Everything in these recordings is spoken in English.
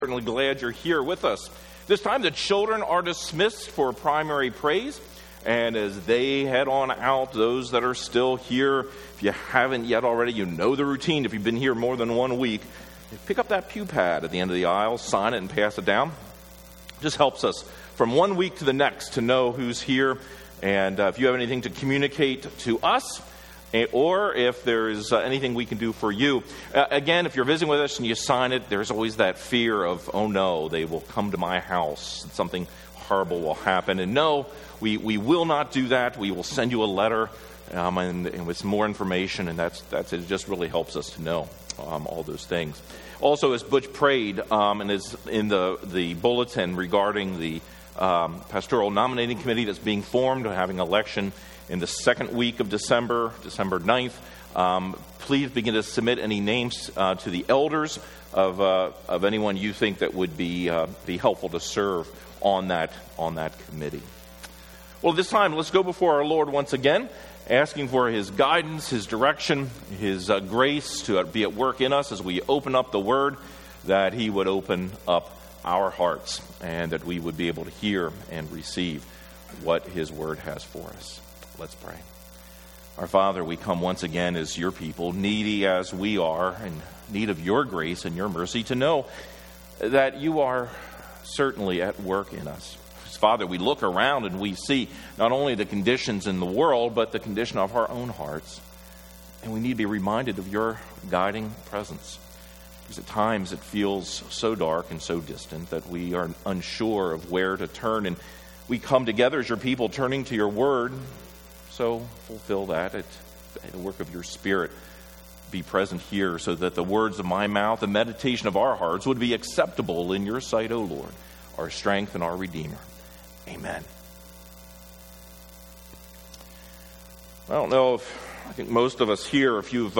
Certainly glad you're here with us. This time the children are dismissed for primary praise, and as they head on out, those that are still here, if you haven't yet already, you know the routine. If you've been here more than 1 week, pick up that pew pad at the end of the aisle, sign it and pass it down. It just helps us from 1 week to the next to know who's here, and if you have anything to communicate to us, or if there's anything we can do for you. Again, if you're visiting with us and you sign it, there's always that fear of, oh no, they will come to my house, and something horrible will happen. And no, we will not do that. We will send you a letter and with some more information, and that's it. Just really helps us to know all those things. Also, as Butch prayed, and is in the bulletin regarding the pastoral nominating committee that's being formed, having election in the second week of December 9th. Please begin to submit any names to the elders of anyone you think that would be helpful to serve on that committee. Well, this time, let's go before our Lord once again, asking for His guidance, His direction, His grace to be at work in us as we open up the Word, that He would open up our hearts and that we would be able to hear and receive what His Word has for us. Let's pray. Our Father, we come once again as your people, needy as we are, in need of your grace and your mercy, to know that you are certainly at work in us. Father, we look around and we see not only the conditions in the world, but the condition of our own hearts. And we need to be reminded of your guiding presence. Because at times it feels so dark and so distant that we are unsure of where to turn. And we come together as your people, turning to your word. So fulfill that at the work of your Spirit. Be present here so that the words of my mouth, the meditation of our hearts would be acceptable in your sight, O Lord, our strength and our Redeemer. Amen. I don't know I think most of us here, if you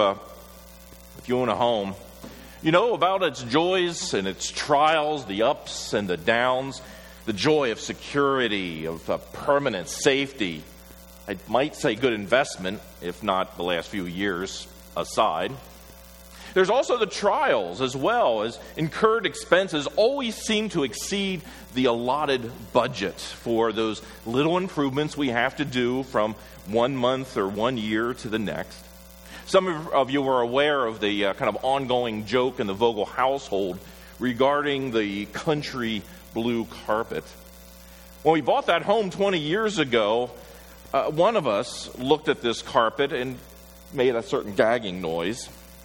own a home, you know about its joys and its trials, the ups and the downs, the joy of security, of permanent safety. I might say good investment, if not the last few years aside. There's also the trials as well, as incurred expenses always seem to exceed the allotted budget for those little improvements we have to do from 1 month or 1 year to the next. Some of you are aware of the kind of ongoing joke in the Vogel household regarding the country blue carpet. When we bought that home 20 years ago, one of us looked at this carpet and made a certain gagging noise.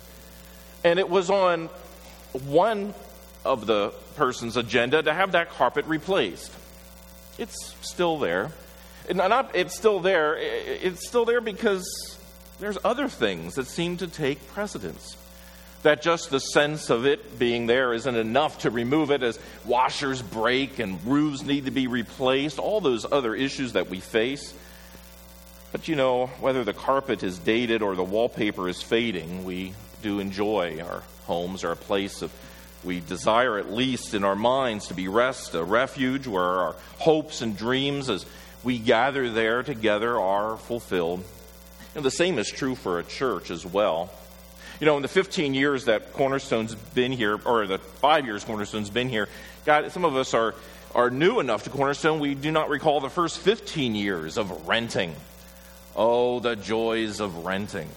And it was on one of the person's agenda to have that carpet replaced. It's still there. It's still there because there's other things that seem to take precedence. That just the sense of it being there isn't enough to remove it, as washers break and roofs need to be replaced, all those other issues that we face. But you know, whether the carpet is dated or the wallpaper is fading, we do enjoy our homes, our place of, we desire at least in our minds to be a refuge where our hopes and dreams as we gather there together are fulfilled. And the same is true for a church as well. You know, in the 15 years that Cornerstone's been here, or the 5 years Cornerstone's been here, God, some of us are new enough to Cornerstone, we do not recall the first 15 years of renting. Oh, the joys of renting.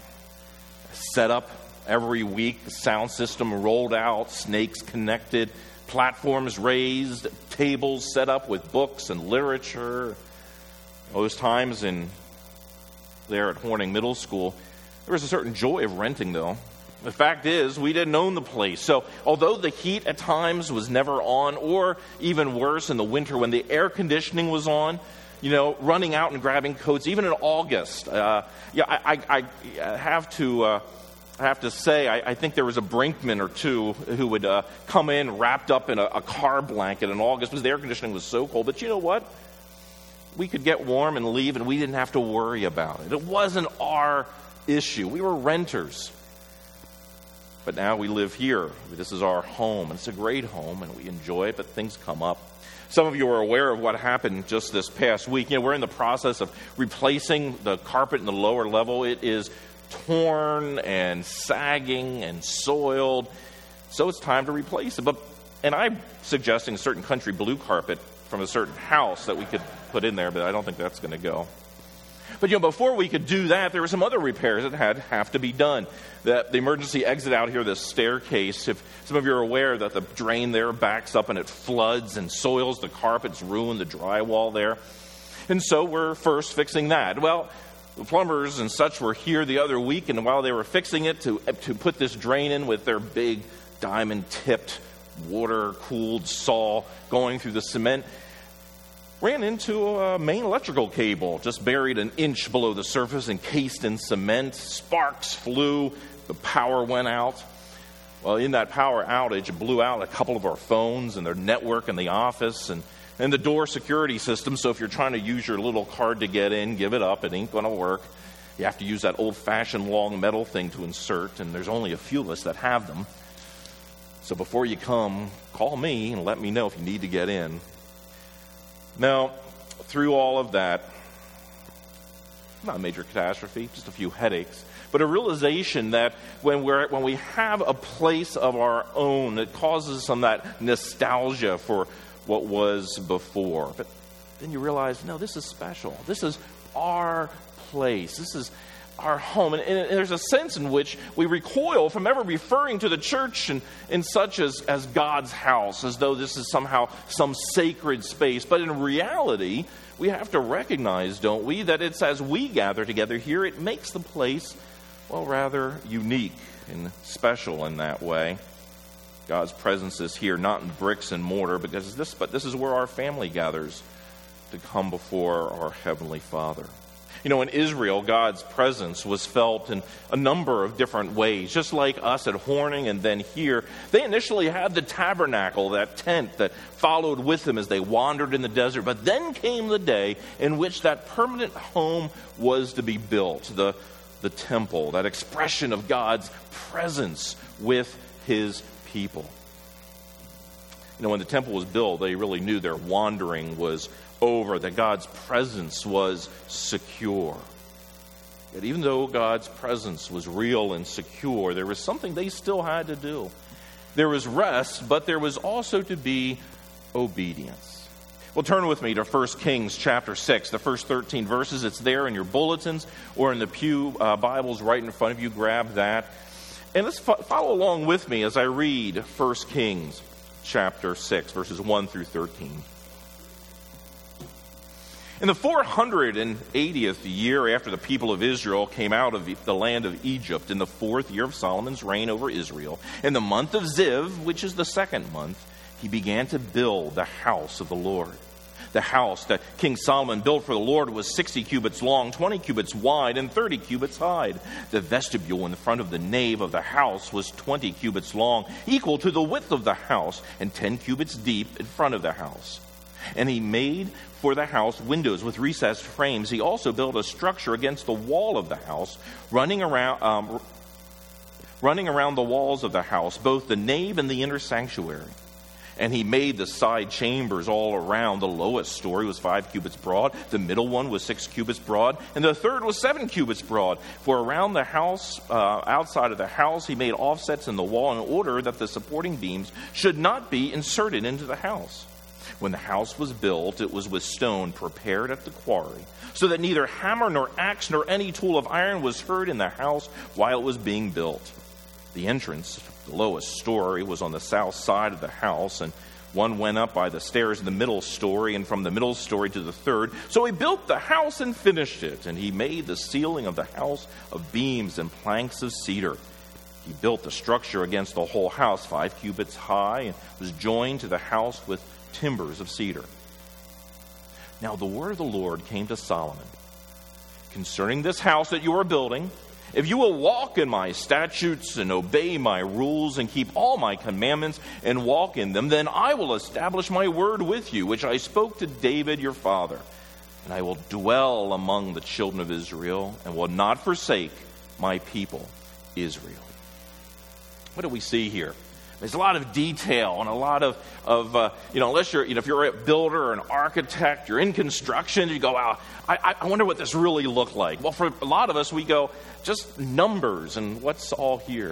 Set up every week, the sound system rolled out, snakes connected, platforms raised, tables set up with books and literature. Those times there at Horning Middle School, there was a certain joy of renting, though. The fact is, we didn't own the place. So although the heat at times was never on, or even worse in the winter when the air conditioning was on, you know, running out and grabbing coats, even in August. I have to say, I think there was a Brinkman or two who would come in wrapped up in a car blanket in August because the air conditioning was so cold. But you know what? We could get warm and leave, and we didn't have to worry about it. It wasn't our issue. We were renters. But now we live here. This is our home, and it's a great home, and we enjoy it, but things come up. Some of you are aware of what happened just this past week. You know, we're in the process of replacing the carpet in the lower level. It is torn and sagging and soiled, so it's time to replace it. But And I'm suggesting a certain country blue carpet from a certain house that we could put in there, but I don't think that's going to go. But, before we could do that, there were some other repairs that have to be done. The emergency exit out here, this staircase, if some of you are aware that the drain there backs up and it floods and soils the carpets, ruin the drywall there. And so we're first fixing that. Well, the plumbers and such were here the other week, and while they were fixing it to put this drain in with their big diamond-tipped, water-cooled saw going through the cement, ran into a main electrical cable just buried an inch below the surface, encased in cement. Sparks flew. The power went out. Well, in that power outage, it blew out a couple of our phones and their network in the office and the door security system. So if you're trying to use your little card to get in, give it up. It ain't going to work. You have to use that old-fashioned long metal thing to insert, and there's only a few of us that have them. So before you come, call me and let me know if you need to get in. Now, through all of that, not a major catastrophe, just a few headaches, but a realization that when we have a place of our own, it causes some of that nostalgia for what was before. But then you realize, no, this is special. This is our place. This is our home. And there's a sense in which we recoil from ever referring to the church and such as God's house, as though this is somehow some sacred space. But in reality, we have to recognize, don't we, that it's as we gather together here, it makes the place, well, rather unique and special in that way. God's presence is here, not in bricks and mortar, but this is where our family gathers to come before our Heavenly Father. In Israel, God's presence was felt in a number of different ways. Just like us at Horning and then here, they initially had the tabernacle, that tent that followed with them as they wandered in the desert. But then came the day in which that permanent home was to be built, the temple, that expression of God's presence with His people. When the temple was built, they really knew their wandering was over, that God's presence was secure. Yet even though God's presence was real and secure, there was something they still had to do. There was rest, but there was also to be obedience. Well, turn with me to 1 Kings chapter 6, the first 13 verses. It's there in your bulletins or in the pew Bibles right in front of you. Grab that. And let's follow along with me as I read 1 Kings chapter 6, verses 1 through 13. In the 480th year after the people of Israel came out of the land of Egypt, in the 4th year of Solomon's reign over Israel, in the month of Ziv, which is the 2nd month, he began to build the house of the Lord. The house that King Solomon built for the Lord was 60 cubits long, 20 cubits wide, and 30 cubits high. The vestibule in the front of the nave of the house was 20 cubits long, equal to the width of the house, and 10 cubits deep in front of the house. And he made for the house windows with recessed frames. He also built a structure against the wall of the house, running around the walls of the house, both the nave and the inner sanctuary. And he made the side chambers all around. The lowest story was 5 cubits broad. The middle one was 6 cubits broad. And the third was 7 cubits broad. For around the house, outside of the house, he made offsets in the wall in order that the supporting beams should not be inserted into the house. When the house was built, it was with stone prepared at the quarry, so that neither hammer nor axe nor any tool of iron was heard in the house while it was being built. The entrance, the lowest story, was on the south side of the house, and one went up by the stairs in the middle story, and from the middle story to the third. So he built the house and finished it, and he made the ceiling of the house of beams and planks of cedar. He built the structure against the whole house, 5 cubits high, and was joined to the house with timbers of cedar. Now the word of the Lord came to Solomon concerning this house that you are building. If you will walk in my statutes and obey my rules and keep all my commandments and walk in them, then I will establish my word with you, which I spoke to David your father. And I will dwell among the children of Israel and will not forsake my people, Israel. What do we see here? There's a lot of detail and a lot of unless you're, if you're a builder or an architect, you're in construction, you go, wow, I wonder what this really looked like. Well, for a lot of us, we go, just numbers and what's all here.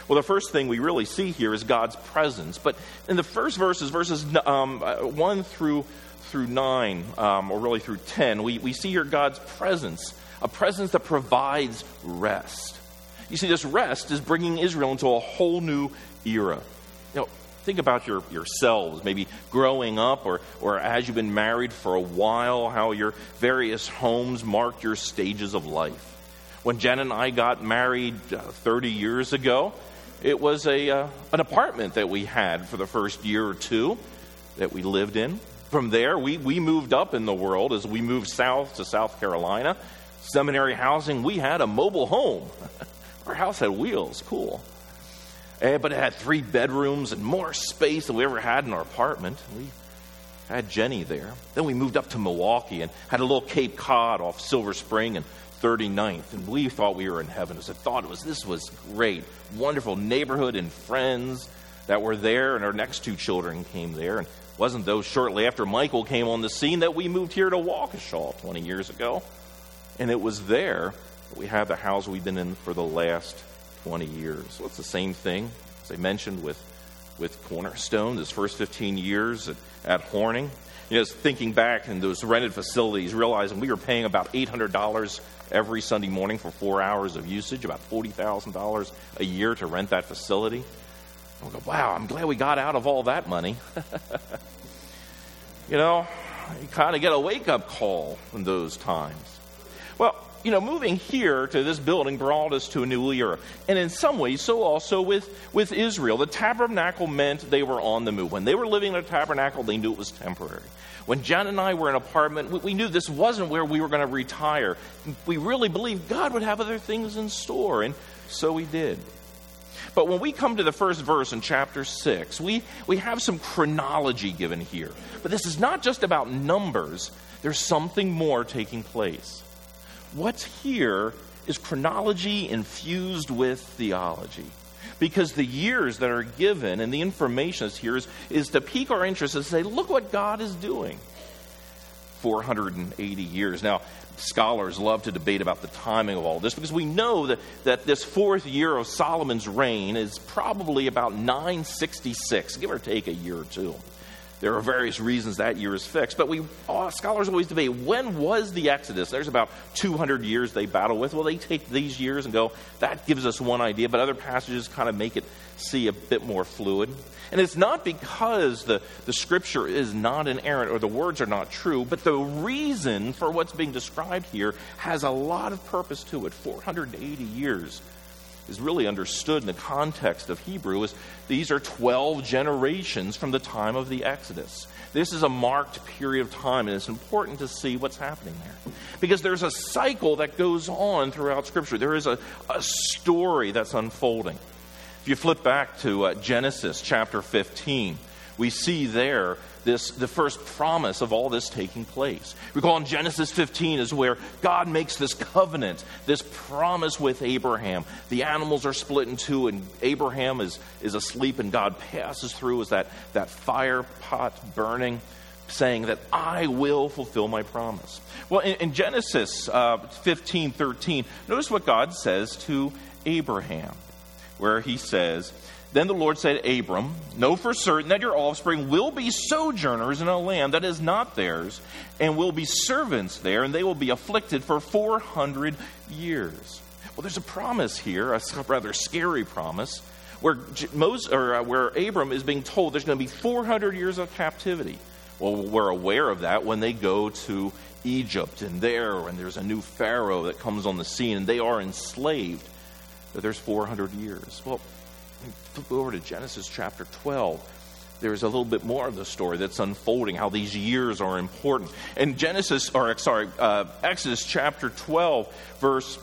Well, the first thing we really see here is God's presence. But in the first verses 1 through 9, or really through 10, we see here God's presence, a presence that provides rest. You see, this rest is bringing Israel into a whole new era. Think about yourselves, maybe growing up or as you've been married for a while, how your various homes marked your stages of life. When Jen and I got married 30 years ago, it was an apartment that we had for the first year or two that we lived in. From there, we moved up in the world as we moved south to South Carolina. Seminary housing, we had a mobile home. Our house had wheels, cool. But it had 3 bedrooms and more space than we ever had in our apartment. We had Jenny there. Then we moved up to Milwaukee and had a little Cape Cod off Silver Spring and 39th. And we thought we were in heaven. This was great. Wonderful neighborhood and friends that were there. And our next 2 children came there. And it wasn't those shortly after Michael came on the scene that we moved here to Waukesha 20 years ago. And it was there that we had the house we've been in for the last 20 years. So it's the same thing, as I mentioned, with Cornerstone, this first 15 years at Horning. Thinking back in those rented facilities, realizing we were paying about $800 every Sunday morning for 4 hours of usage, about $40,000 a year to rent that facility. And we go, wow, I'm glad we got out of all that money. You kind of get a wake-up call in those times. Well, moving here to this building brought us to a new era. And in some ways, so also with Israel. The tabernacle meant they were on the move. When they were living in a tabernacle, they knew it was temporary. When Jan and I were in an apartment, we knew this wasn't where we were going to retire. We really believed God would have other things in store, and so we did. But when we come to the first verse in chapter 6, we have some chronology given here. But this is not just about numbers. There's something more taking place. What's here is chronology infused with theology. Because the years that are given and the information that's here is to pique our interest and say, look what God is doing. 480 years. Now, scholars love to debate about the timing of all this because we know that this 4th year of Solomon's reign is probably about 966, give or take a year or two. There are various reasons that year is fixed, but scholars always debate, when was the Exodus? There's about 200 years they battle with. Well, they take these years and go, that gives us one idea, but other passages kind of make it see a bit more fluid. And it's not because the scripture is not inerrant or the words are not true, but the reason for what's being described here has a lot of purpose to it. 480 years is really understood in the context of Hebrew as these are 12 generations from the time of the Exodus. This is a marked period of time, and it's important to see what's happening there. Because there's a cycle that goes on throughout Scripture. There is a story that's unfolding. If you flip back to Genesis chapter 15, we see there the first promise of all this taking place. Recall in Genesis 15 is where God makes this covenant, this promise with Abraham. The animals are split in two, and Abraham is asleep, and God passes through as that fire pot burning, saying that I will fulfill my promise. Well, in Genesis 15:13, notice what God says to Abraham, where he says, then the Lord said to Abram, know for certain that your offspring will be sojourners in a land that is not theirs, and will be servants there, and they will be afflicted for 400 years. Well, there's a promise here, a rather scary promise, where Abram is being told there's going to be 400 years of captivity. Well, we're aware of that when they go to Egypt, and there's a new Pharaoh that comes on the scene, and they are enslaved. But there's 400 years. Well, flip over to Genesis chapter 12. There's a little bit more of the story that's unfolding, how these years are important. In Exodus chapter 12, verse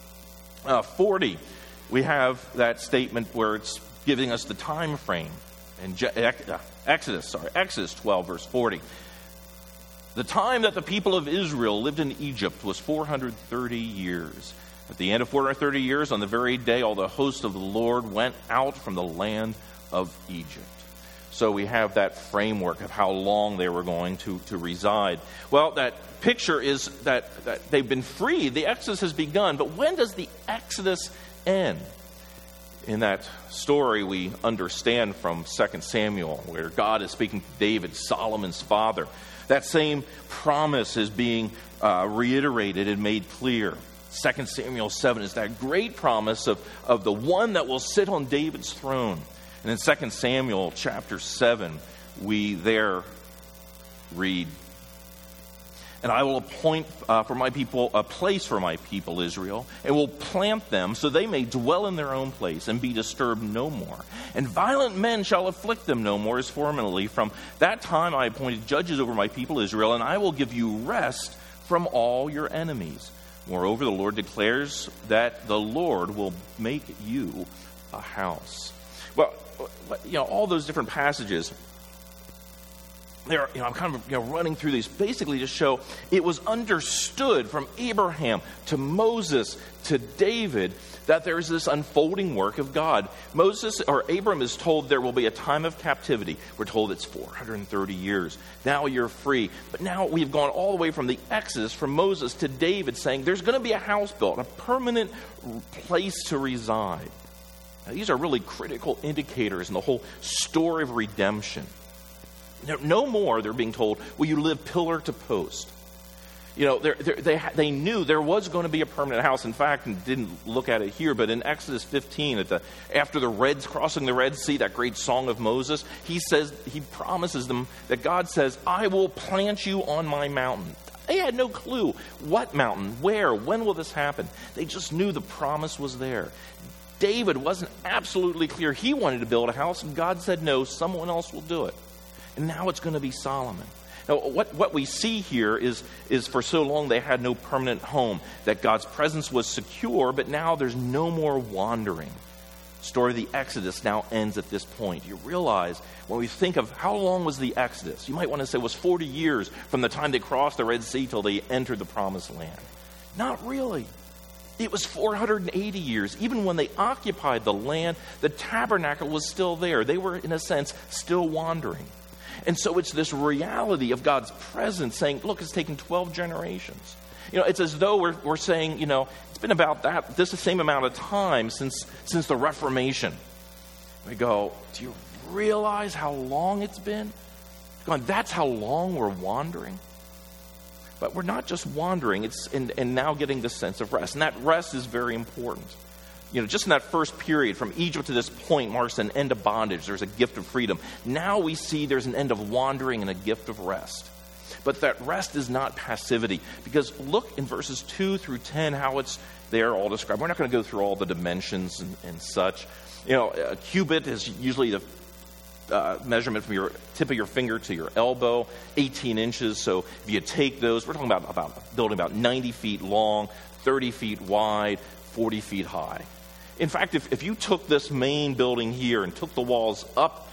40, we have that statement where it's giving us the time frame. In Exodus 12, verse 40. The time that the people of Israel lived in Egypt was 430 years. At the end of 430 years, on the very day, all the hosts of the Lord went out from the land of Egypt. So we have that framework of how long they were going to reside. Well, that picture is that they've been freed. The Exodus has begun. But when does the Exodus end? In that story, we understand from 2 Samuel, where God is speaking to David, Solomon's father. That same promise is being reiterated and made clear. 2 Samuel 7 is that great promise of the one that will sit on David's throne. And in 2 Samuel chapter 7, we there read, "And I will appoint for my people a place for my people Israel, and will plant them so they may dwell in their own place and be disturbed no more. And violent men shall afflict them no more as formerly. From that time I appointed judges over my people Israel, and I will give you rest from all your enemies. Moreover, the Lord declares that the Lord will make you a house." Well, all those different passages, I'm kind of running through these basically to show it was understood from Abraham to Moses to David that there is this unfolding work of God. Abram is told there will be a time of captivity. We're told it's 430 years. Now you're free. But now we've gone all the way from the Exodus, from Moses to David, saying there's going to be a house built, a permanent place to reside. Now, these are really critical indicators in the whole story of redemption. No more, they're being told, will you live pillar to post. They knew there was going to be a permanent house. In fact, and didn't look at it here, but in Exodus 15, after crossing the Red Sea, that great song of Moses, he promises them that God says, "I will plant you on my mountain." They had no clue what mountain, where, when will this happen. They just knew the promise was there. David wasn't absolutely clear he wanted to build a house, and God said, no, someone else will do it. And now it's going to be Solomon. Now, what we see here is for so long they had no permanent home, that God's presence was secure, but now there's no more wandering. The story of the Exodus now ends at this point. You realize, when we think of how long was the Exodus, you might want to say it was 40 years from the time they crossed the Red Sea till they entered the Promised Land. Not really. It was 480 years. Even when they occupied the land, the tabernacle was still there. They were, in a sense, still wandering. And so it's this reality of God's presence saying, look, it's taken 12 generations. It's as though we're saying, it's been about this the same amount of time since the Reformation. We go, do you realize how long it's been? That's how long we're wandering. But we're not just wandering, and now getting the sense of rest. And that rest is very important. Just in that first period from Egypt to this point marks an end of bondage. There's a gift of freedom. Now we see there's an end of wandering and a gift of rest. But that rest is not passivity. Because look in verses 2 through 10 how it's there all described. We're not going to go through all the dimensions and such. A cubit is usually the measurement from your tip of your finger to your elbow, 18 inches. So if you take those, we're talking about building about 90 feet long, 30 feet wide, 40 feet high. In fact, if you took this main building here and took the walls up,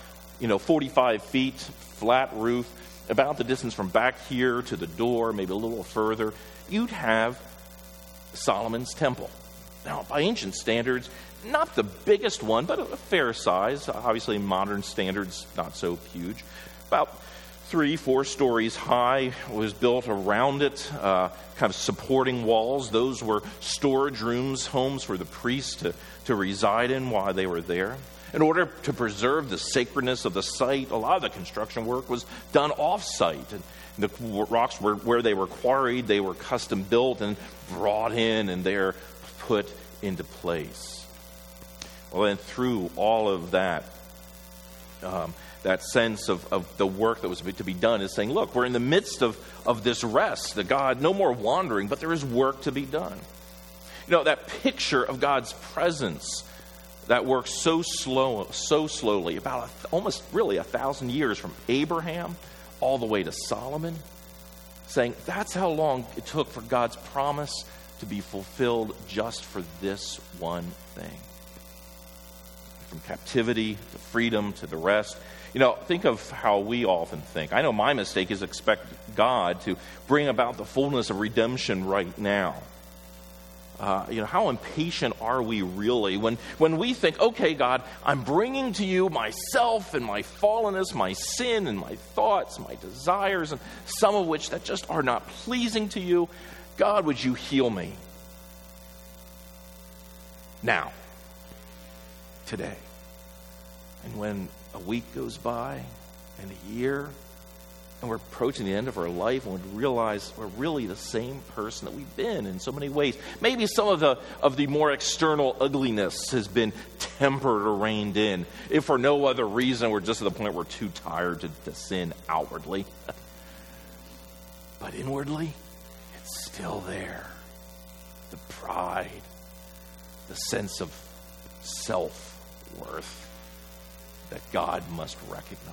45 feet, flat roof, about the distance from back here to the door, maybe a little further, you'd have Solomon's temple. Now, by ancient standards, not the biggest one, but a fair size. Obviously, modern standards, not so huge. About 3-4 stories high, was built around it, kind of supporting walls. Those were storage rooms, homes for the priests to reside in while they were there. In order to preserve the sacredness of the site, a lot of the construction work was done off-site. And the rocks where they were quarried, they were custom built and brought in and they're put into place. Well, and through all of that, that sense of the work that was to be done is saying, look, we're in the midst of this rest, that God, no more wandering, but there is work to be done. That picture of God's presence that works so slowly, about almost really 1,000 years from Abraham all the way to Solomon, saying that's how long it took for God's promise to be fulfilled just for this one thing. From captivity to freedom to the rest. Think of how we often think. I know my mistake is expect God to bring about the fullness of redemption right now. How impatient are we really when we think, okay, God, I'm bringing to you myself and my fallenness, my sin and my thoughts, my desires, and some of which that just are not pleasing to you. God, would you heal me? Now, today. And when a week goes by and a year, and we're approaching the end of our life, and we realize we're really the same person that we've been in so many ways. Maybe some of the more external ugliness has been tempered or reined in. If for no other reason, we're just at the point we're too tired to sin outwardly. But inwardly, it's still there. The pride, the sense of self-worth that God must recognize.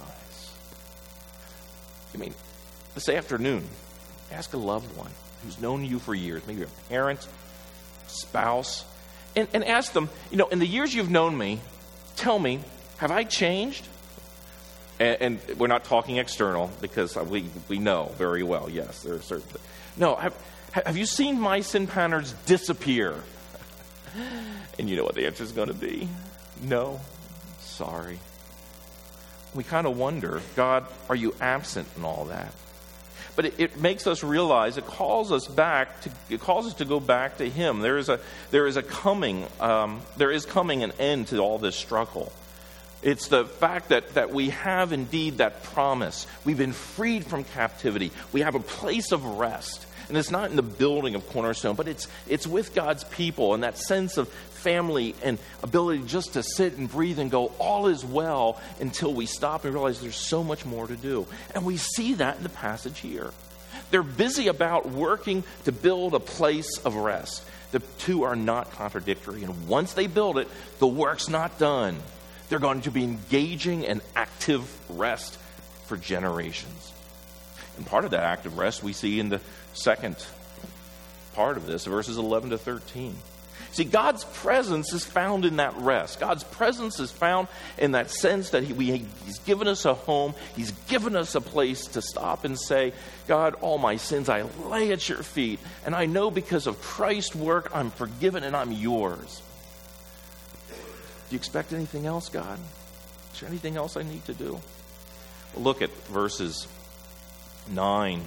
I mean, this afternoon, ask a loved one who's known you for years, maybe a parent, spouse, and ask them, in the years you've known me, tell me, have I changed? And we're not talking external, because we know very well, yes, there are certain things. No, have you seen my sin patterns disappear? And you know what the answer is going to be? No, sorry. We kind of wonder, God, are you absent in all that? But it makes us realize, it calls us to go back to Him. There is coming an end to all this struggle. It's the fact that we have indeed that promise. We've been freed from captivity. We have a place of rest. And it's not in the building of Cornerstone, but it's with God's people, and that sense of family and ability just to sit and breathe and go, all is well, until we stop and realize there's so much more to do. And we see that in the passage here. They're busy about working to build a place of rest. The two are not contradictory. And once they build it, the work's not done. They're going to be engaging in active rest for generations. And part of that active rest we see in the second part of this, verses 11 to 13. See, God's presence is found in that rest. God's presence is found in that sense that He's given us a home. He's given us a place to stop and say, God, all my sins I lay at your feet. And I know because of Christ's work, I'm forgiven and I'm yours. Do you expect anything else, God? Is there anything else I need to do? Well, look at verses 10,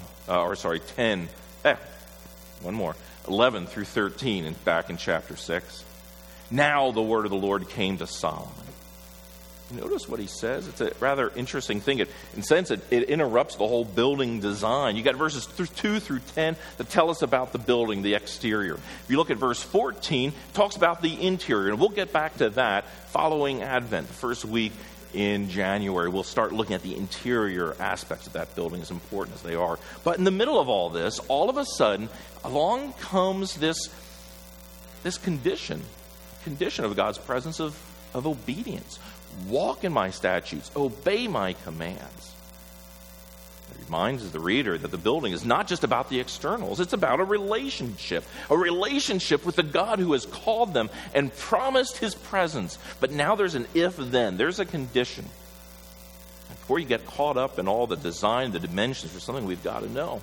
11 through 13, and back in chapter 6. Now the word of the Lord came to Solomon. Notice what he says. It's a rather interesting thing. In a sense, it interrupts the whole building design. You got verses 2 through 10 that tell us about the building, the exterior. If you look at verse 14, it talks about the interior, and we'll get back to that following Advent, the first week in January. We'll start looking at the interior aspects of that building, as important as they are. But in the middle of all this, all of a sudden, along comes this condition of God's presence of obedience. Walk in my statutes, obey my commands. It reminds the reader that the building is not just about the externals, it's about a relationship with the God who has called them and promised His presence. But now there's an if-then, there's a condition. Before you get caught up in all the design, the dimensions, there's something we've got to know.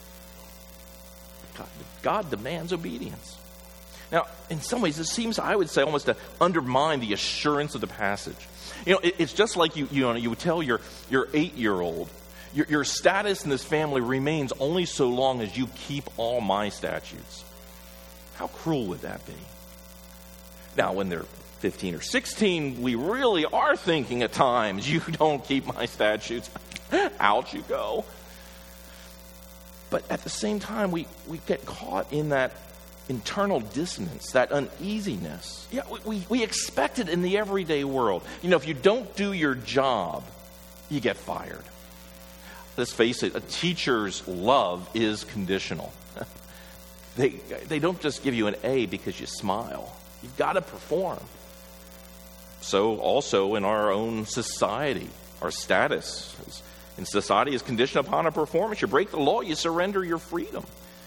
God demands obedience. Now, in some ways, this seems, I would say, almost to undermine the assurance of the passage. It's just like you would tell your 8-year-old, your status in this family remains only so long as you keep all my statutes. How cruel would that be? Now, when they're 15 or 16, we really are thinking at times, you don't keep my statutes, out you go. But at the same time, we get caught in that internal dissonance, that uneasiness. Yeah, we expect it in the everyday world. If you don't do your job, you get fired. Let's face it, a teacher's love is conditional. They don't just give you an A because you smile. You've got to perform. So also in our own society, our status in society is conditioned upon a performance. You break the law, you surrender your freedom.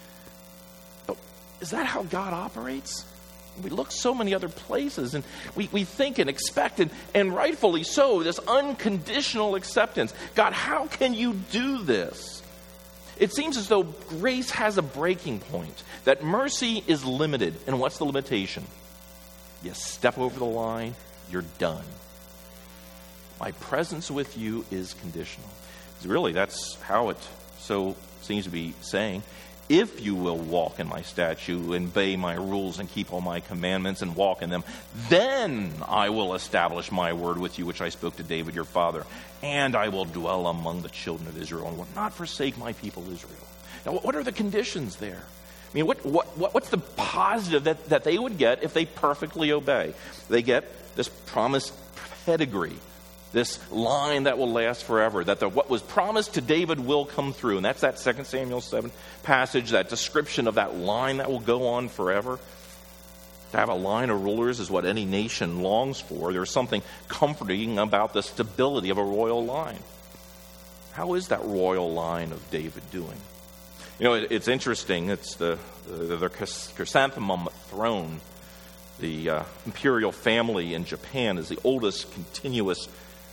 Is that how God operates? We look so many other places, and we think and expect, and rightfully so, this unconditional acceptance. God, how can you do this? It seems as though grace has a breaking point, that mercy is limited. And what's the limitation? You step over the line, you're done. My presence with you is conditional. Really, that's how it so seems to be saying. If you will walk in my statute, obey my rules, and keep all my commandments and walk in them, then I will establish my word with you, which I spoke to David your father, and I will dwell among the children of Israel and will not forsake my people Israel. Now, what are the conditions there? I mean, what's the positive that they would get if they perfectly obey? They get this promised pedigree, this line that will last forever, that what was promised to David will come through. And that's that 2 Samuel 7 passage, that description of that line that will go on forever. To have a line of rulers is what any nation longs for. There's something comforting about the stability of a royal line. How is that royal line of David doing? You know, it's interesting. It's the chrysanthemum throne. The imperial family in Japan is the oldest continuous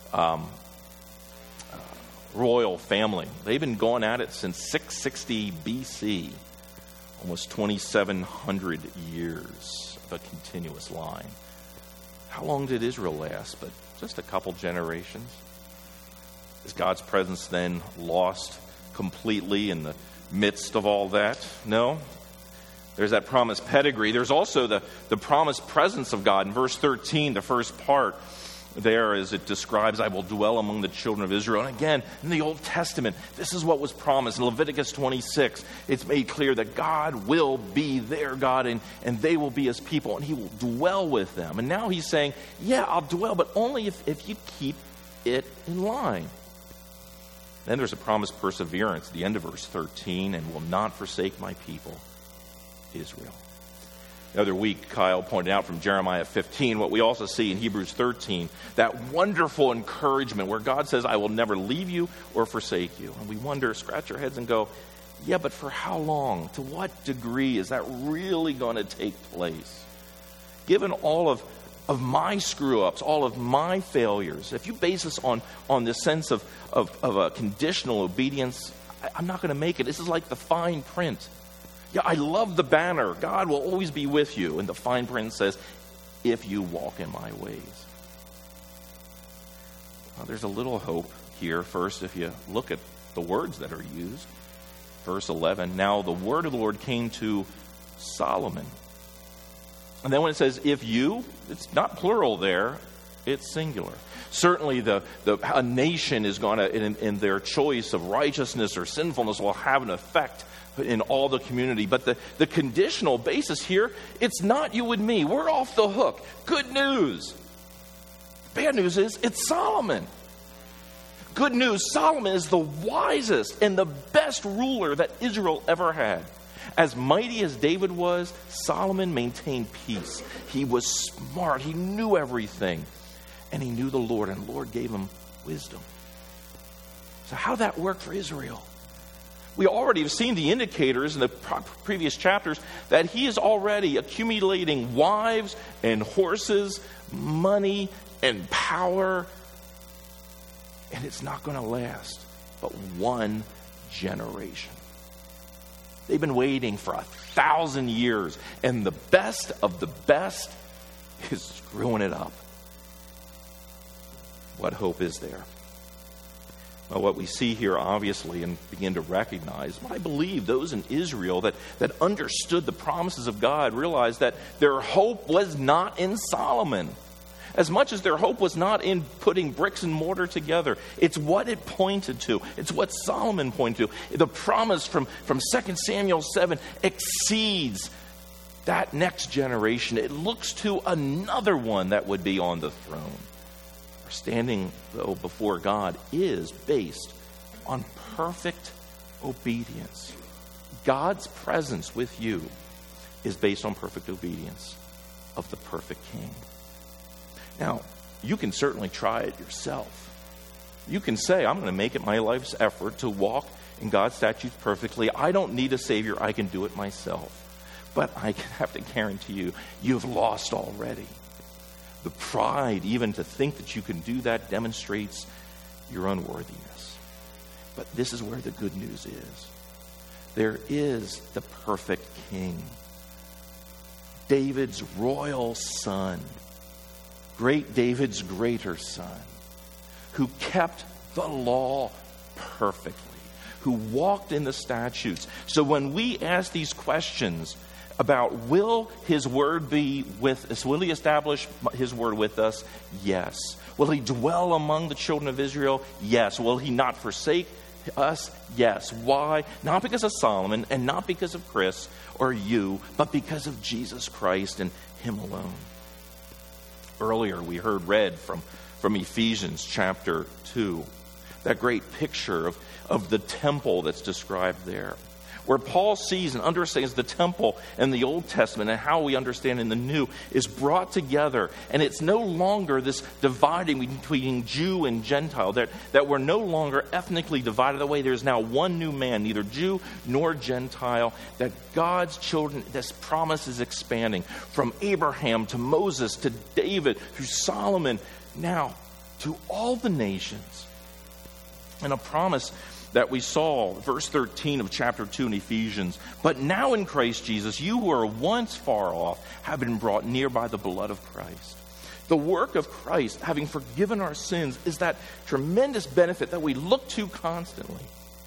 royal family. They've been going at it since 660 BC, almost 2,700 years of a continuous line. How long did Israel last? But just a couple generations. Is God's presence then lost completely in the midst of all that? No. There's that promised pedigree. There's also the promised presence of God. In verse 13, the first part there, as it describes, I will dwell among the children of Israel. And again, in the Old Testament, this is what was promised. In Leviticus 26, it's made clear that God will be their God, and they will be his people, and he will dwell with them. And now he's saying, yeah, I'll dwell, but only if you keep it in line. Then there's a promised perseverance at the end of verse 13, and will not forsake my people, Israel. The other week, Kyle pointed out from Jeremiah 15, what we also see in Hebrews 13, that wonderful encouragement where God says, I will never leave you or forsake you. And we wonder, scratch our heads and go, yeah, but for how long? To what degree is that really going to take place? Given all of my screw-ups, all of my failures, if you base this on this sense of a conditional obedience, I'm not going to make it. This is like the fine print. Yeah, I love the banner. God will always be with you. And the fine print says, if you walk in my ways. Well, there's a little hope here. First, if you look at the words that are used. Verse 11, now the word of the Lord came to Solomon. And then when it says, if you, it's not plural there, it's singular. Certainly a nation is going to, in their choice of righteousness or sinfulness, will have an effect in all the community. But the conditional basis here, it's not you and me. We're off the hook. Good news. Bad news is, it's Solomon. Good news, Solomon is the wisest and the best ruler that Israel ever had. As mighty as David was, Solomon maintained peace. He was smart. He knew everything. And he knew the Lord, and the Lord gave him wisdom. So how'd that work for Israel? We already have seen the indicators in the previous chapters that he is already accumulating wives and horses, money and power. And it's not going to last but one generation. They've been waiting for 1,000 years, and the best of the best is screwing it up. What hope is there? Well, what we see here, obviously, and begin to recognize, I believe those in Israel that understood the promises of God realized that their hope was not in Solomon. As much as their hope was not in putting bricks and mortar together, it's what it pointed to. It's what Solomon pointed to. The promise from 2 Samuel 7 exceeds that next generation. It looks to another one that would be on the throne. Our standing, though, before God is based on perfect obedience. God's presence with you is based on perfect obedience of the perfect King. Now, you can certainly try it yourself. You can say, I'm going to make it my life's effort to walk in God's statutes perfectly. I don't need a Savior. I can do it myself. But I have to guarantee you, you've lost already. The pride, even to think that you can do that, demonstrates your unworthiness. But this is where the good news is. There is the perfect King. David's royal son. Great David's greater son, who kept the law perfectly, who walked in the statutes. So when we ask these questions about will his word be with us, will he establish his word with us? Yes. Will he dwell among the children of Israel? Yes. Will he not forsake us? Yes. Why? Not because of Solomon and not because of Chris or you, but because of Jesus Christ and him alone. Earlier we heard read from Ephesians chapter 2, that great picture of the temple that's described there, where Paul sees and understands the temple in the Old Testament and how we understand in the New is brought together. And it's no longer this dividing between Jew and Gentile, that we're no longer ethnically divided away. There's now one new man, neither Jew nor Gentile, that God's children, this promise is expanding from Abraham to Moses to David through Solomon, now to all the nations. And a promise that we saw, verse 13 of chapter 2 in Ephesians. But now in Christ Jesus, you who were once far off have been brought near by the blood of Christ. The work of Christ, having forgiven our sins, is that tremendous benefit that we look to constantly.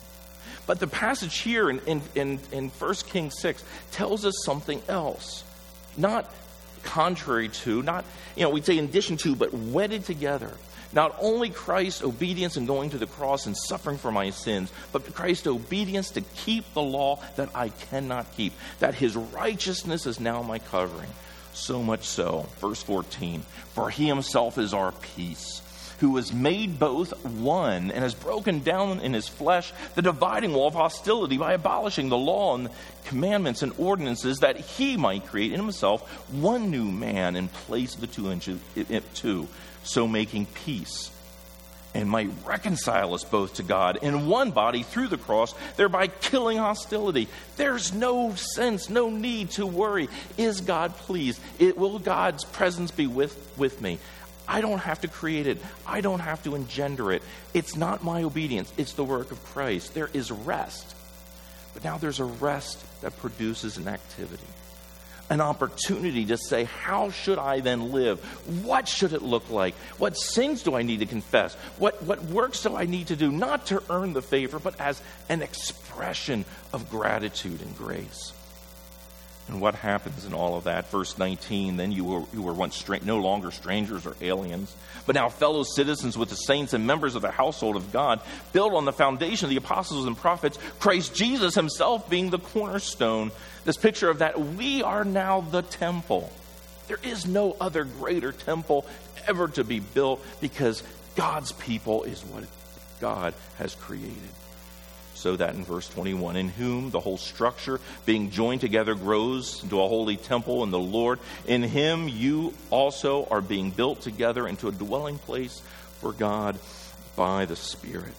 But the passage here in 1 Kings 6 tells us something else. Not contrary to, not, we'd say in addition to, but wedded together. Not only Christ's obedience in going to the cross and suffering for my sins, but Christ's obedience to keep the law that I cannot keep. That his righteousness is now my covering. So much so, verse 14, for he himself is our peace, who has made both one and has broken down in his flesh the dividing wall of hostility by abolishing the law and commandments and ordinances, that he might create in himself one new man in place of the two, so making peace, and might reconcile us both to God in one body through the cross, thereby killing hostility. There's no sense, no need to worry. Is God pleased? Will God's presence be with me? I don't have to create it. I don't have to engender it. It's not my obedience. It's the work of Christ. There is rest. But now there's a rest that produces an activity. An opportunity to say, how should I then live? What should it look like? What sins do I need to confess? What works do I need to do? Not to earn the favor, but as an expression of gratitude and grace. And what happens in all of that? Verse 19, then you were once no longer strangers or aliens, but now fellow citizens with the saints and members of the household of God, built on the foundation of the apostles and prophets, Christ Jesus himself being the cornerstone. This picture of that, we are now the temple. There is no other greater temple ever to be built, because God's people is what God has created. So that in verse 21, in whom the whole structure being joined together grows into a holy temple in the Lord. In him you also are being built together into a dwelling place for God by the Spirit.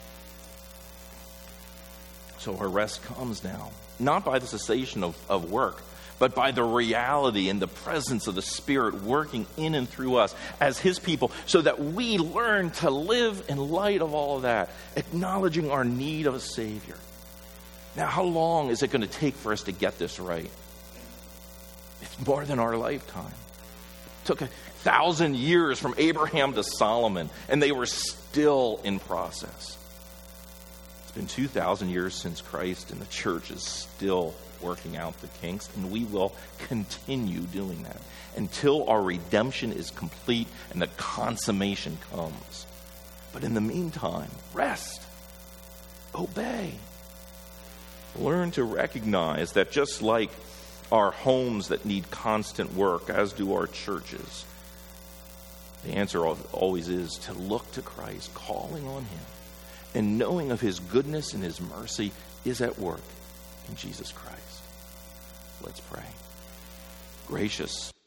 So our rest comes now, not by the cessation of work, but by the reality and the presence of the Spirit working in and through us as his people, so that we learn to live in light of all of that, acknowledging our need of a Savior. Now, how long is it going to take for us to get this right? It's more than our lifetime. It took 1,000 years from Abraham to Solomon, and they were still in process. It's been 2,000 years since Christ, and the church is still working out the kinks, and we will continue doing that until our redemption is complete and the consummation comes. But in the meantime, rest, obey. Learn to recognize that just like our homes that need constant work, as do our churches, the answer always is to look to Christ, calling on him, and knowing of his goodness and his mercy is at work in Jesus Christ. Let's pray. Gracious